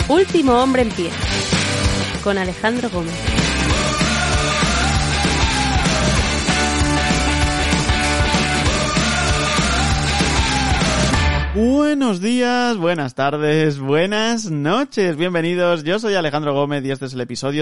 Último hombre en pie, con Alejandro Gómez. Buenos días, buenas tardes, buenas noches, bienvenidos. Yo soy Alejandro Gómez y este es el episodio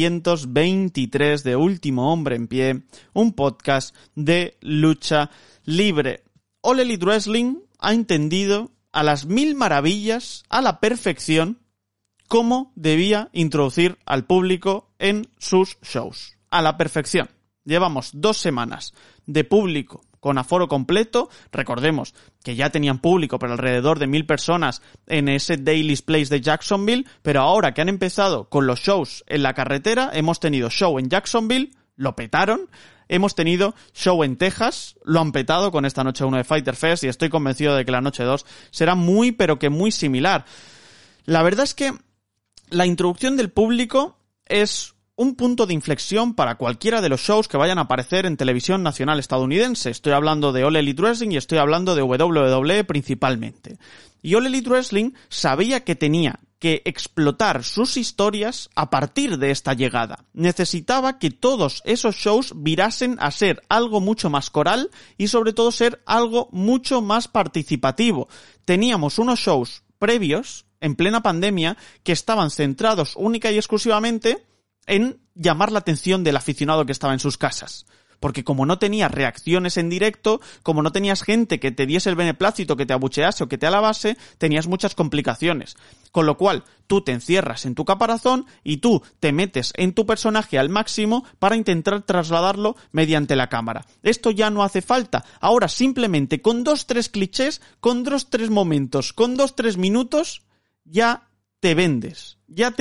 223 de Último Hombre en Pie, un podcast de lucha libre. All Elite Wrestling ha entendido a las mil maravillas, a la perfección, cómo debía introducir al público en sus shows. A la perfección. Llevamos 2 semanas de público con aforo completo. Recordemos que ya tenían público por alrededor de 1000 personas en ese Daily's Place de Jacksonville, pero ahora que han empezado con los shows en la carretera, hemos tenido show en Jacksonville, lo petaron. Hemos tenido show en Texas, lo han petado con esta noche 1 de Fighter Fest y estoy convencido de que la noche 2 será muy pero que muy similar. La verdad es que la introducción del público es un punto de inflexión para cualquiera de los shows que vayan a aparecer en televisión nacional estadounidense. Estoy hablando de All Elite Wrestling y estoy hablando de WWE principalmente. Y All Elite Wrestling sabía que tenía que explotar sus historias a partir de esta llegada. Necesitaba que todos esos shows virasen a ser algo mucho más coral y sobre todo ser algo mucho más participativo. Teníamos unos shows previos, en plena pandemia, que estaban centrados única y exclusivamente en llamar la atención del aficionado que estaba en sus casas. Porque como no tenías reacciones en directo, como no tenías gente que te diese el beneplácito, que te abuchease o que te alabase, tenías muchas complicaciones. Con lo cual, tú te encierras en tu caparazón y tú te metes en tu personaje al máximo para intentar trasladarlo mediante la cámara. Esto ya no hace falta. Ahora simplemente con 2-3 clichés, con 2-3 momentos, con 2-3 minutos, ya te vendes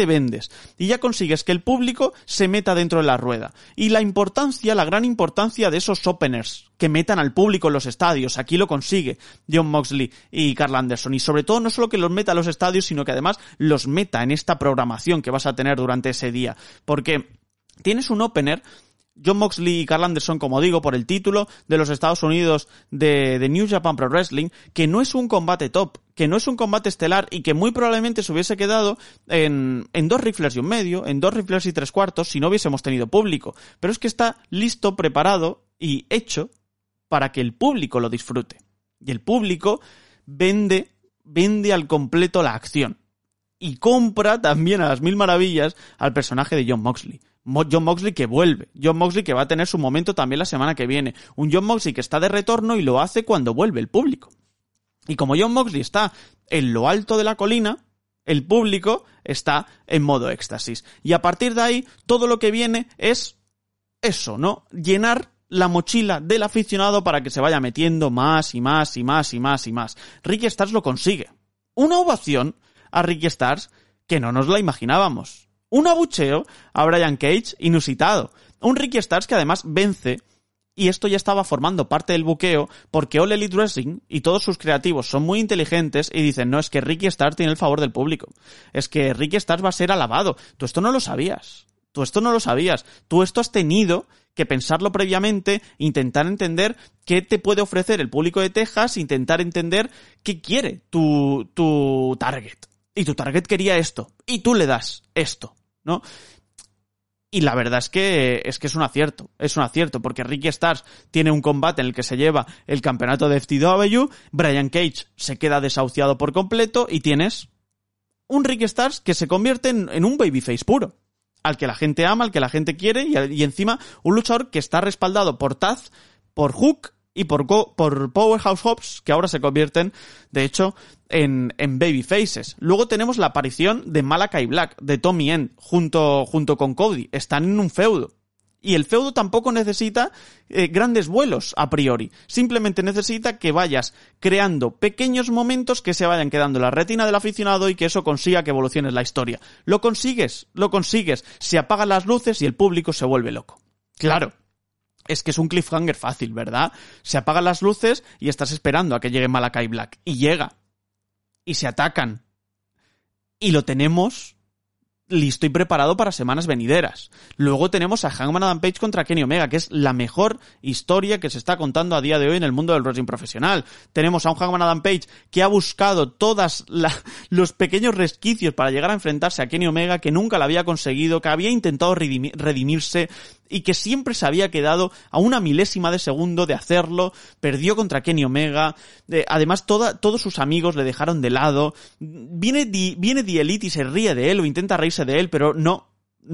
y ya consigues que el público se meta dentro de la rueda. Y la gran importancia de esos openers que metan al público en los estadios, aquí lo consigue Jon Moxley y Karl Anderson, y sobre todo no solo que los meta a los estadios, sino que además los meta en esta programación que vas a tener durante ese día, porque tienes un opener, Jon Moxley y Karl Anderson, como digo, por el título de los Estados Unidos de New Japan Pro Wrestling, que no es un combate top, que no es un combate estelar y que muy probablemente se hubiese quedado en 2 rifles y un medio, en 2 rifles y 3/4 si no hubiésemos tenido público. Pero es que está listo, preparado y hecho para que el público lo disfrute. Y el público vende al completo la acción. Y compra también a las mil maravillas al personaje de Jon Moxley. Jon Moxley que vuelve, Jon Moxley que va a tener su momento también la semana que viene, un Jon Moxley que está de retorno y lo hace cuando vuelve el público. Y como Jon Moxley está en lo alto de la colina, el público está en modo éxtasis. Y a partir de ahí, todo lo que viene es eso, ¿no? Llenar la mochila del aficionado para que se vaya metiendo más y más y más y más y más. Ricky Starks lo consigue. Una ovación a Ricky Starks que no nos la imaginábamos. Un abucheo a Brian Cage inusitado. Un Ricky Starks que además vence, y esto ya estaba formando parte del buqueo, porque All Elite Wrestling y todos sus creativos son muy inteligentes y dicen, no, es que Ricky Starks tiene el favor del público. Es que Ricky Starks va a ser alabado. Tú esto no lo sabías. Tú esto has tenido que pensarlo previamente, intentar entender qué te puede ofrecer el público de Texas, intentar entender qué quiere tu target. Y tu target quería esto. Y tú le das esto, ¿no? Y la verdad es que es un acierto, porque Ricky Starks tiene un combate en el que se lleva el campeonato de FTW, Brian Cage se queda desahuciado por completo y tienes un Ricky Starks que se convierte en un babyface puro, al que la gente ama, al que la gente quiere y encima un luchador que está respaldado por Taz, por Hook y por Powerhouse Hobbs, que ahora se convierten, de hecho, en babyfaces. Luego tenemos la aparición de Malachi Black, de Tommy End, junto con Cody. Están en un feudo. Y el feudo tampoco necesita grandes vuelos a priori. Simplemente necesita que vayas creando pequeños momentos que se vayan quedando en la retina del aficionado y que eso consiga que evolucione la historia. Lo consigues. Se apagan las luces y el público se vuelve loco. Claro. Es que es un cliffhanger fácil, ¿verdad? Se apagan las luces y estás esperando a que llegue Malachi Black. Y llega. Y se atacan. Y lo tenemos listo y preparado para semanas venideras. Luego tenemos a Hangman Adam Page contra Kenny Omega, que es la mejor historia que se está contando a día de hoy en el mundo del wrestling profesional. Tenemos a un Hangman Adam Page que ha buscado todos los pequeños resquicios para llegar a enfrentarse a Kenny Omega, que nunca lo había conseguido, que había intentado redimirse y que siempre se había quedado a una milésima de segundo de hacerlo. Perdió contra Kenny Omega. Además, todos sus amigos le dejaron de lado. Viene The Elite y se ríe de él o intenta reírse de él, pero no,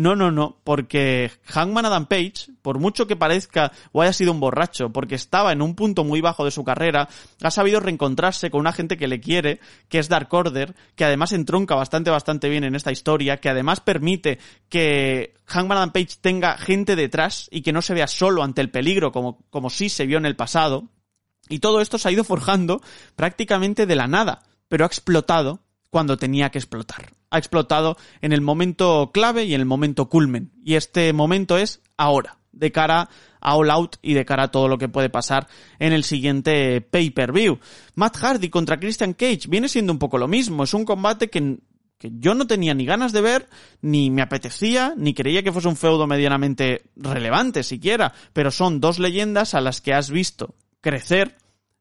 porque Hangman Adam Page, por mucho que parezca o haya sido un borracho, porque estaba en un punto muy bajo de su carrera, ha sabido reencontrarse con una gente que le quiere, que es Dark Order, que además entronca bastante bien en esta historia, que además permite que Hangman Adam Page tenga gente detrás y que no se vea solo ante el peligro como sí se vio en el pasado. Y todo esto se ha ido forjando prácticamente de la nada, pero ha explotado cuando tenía que explotar. Ha explotado en el momento clave y en el momento culmen. Y este momento es ahora, de cara a All Out y de cara a todo lo que puede pasar en el siguiente pay-per-view. Matt Hardy contra Christian Cage viene siendo un poco lo mismo. Es un combate que yo no tenía ni ganas de ver, ni me apetecía, ni creía que fuese un feudo medianamente relevante siquiera. Pero son dos leyendas a las que has visto crecer.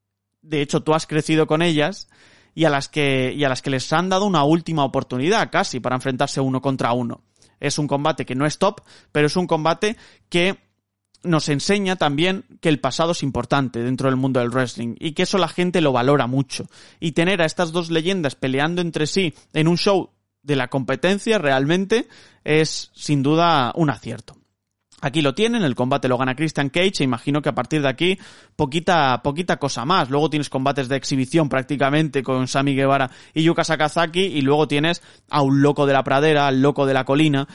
De hecho, tú has crecido con ellas. Y a las que les han dado una última oportunidad casi para enfrentarse uno contra uno. Es un combate que no es top, pero es un combate que nos enseña también que el pasado es importante dentro del mundo del wrestling y que eso la gente lo valora mucho. Y tener a estas dos leyendas peleando entre sí en un show de la competencia realmente es sin duda un acierto. Aquí lo tienen, el combate lo gana Christian Cage e imagino que a partir de aquí poquita cosa más. Luego tienes combates de exhibición prácticamente con Sammy Guevara y Yuka Sakazaki y luego tienes a un loco de la pradera, al loco de la colina,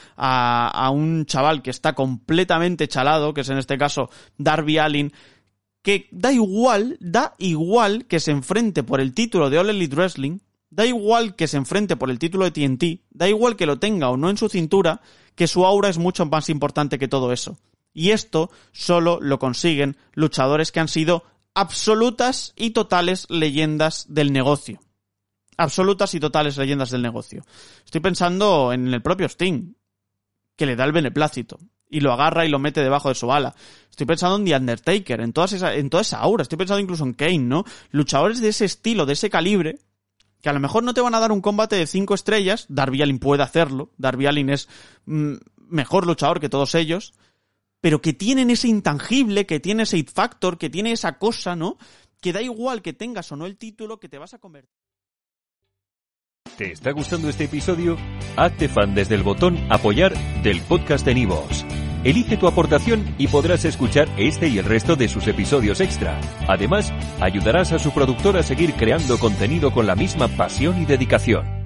a un chaval que está completamente chalado, que es en este caso Darby Allin, que da igual que se enfrente por el título de All Elite Wrestling, da igual que se enfrente por el título de TNT, da igual que lo tenga o no en su cintura, que su aura es mucho más importante que todo eso. Y esto solo lo consiguen luchadores que han sido absolutas y totales leyendas del negocio. Absolutas y totales leyendas del negocio. Estoy pensando en el propio Sting, que le da el beneplácito y lo agarra y lo mete debajo de su ala. Estoy pensando en The Undertaker, en toda esa aura. Estoy pensando incluso en Kane, ¿no? Luchadores de ese estilo, de ese calibre, que a lo mejor no te van a dar un combate de 5 estrellas, Darby Allin puede hacerlo, Darby Allin es mejor luchador que todos ellos, pero que tienen ese intangible, que tiene ese it factor, que tiene esa cosa, ¿no? Que da igual que tengas o no el título, que te vas a convertir. ¿Te está gustando este episodio? Hazte fan desde el botón Apoyar del podcast de Nivos. Elige tu aportación y podrás escuchar este y el resto de sus episodios extra. Además, ayudarás a su productor a seguir creando contenido con la misma pasión y dedicación.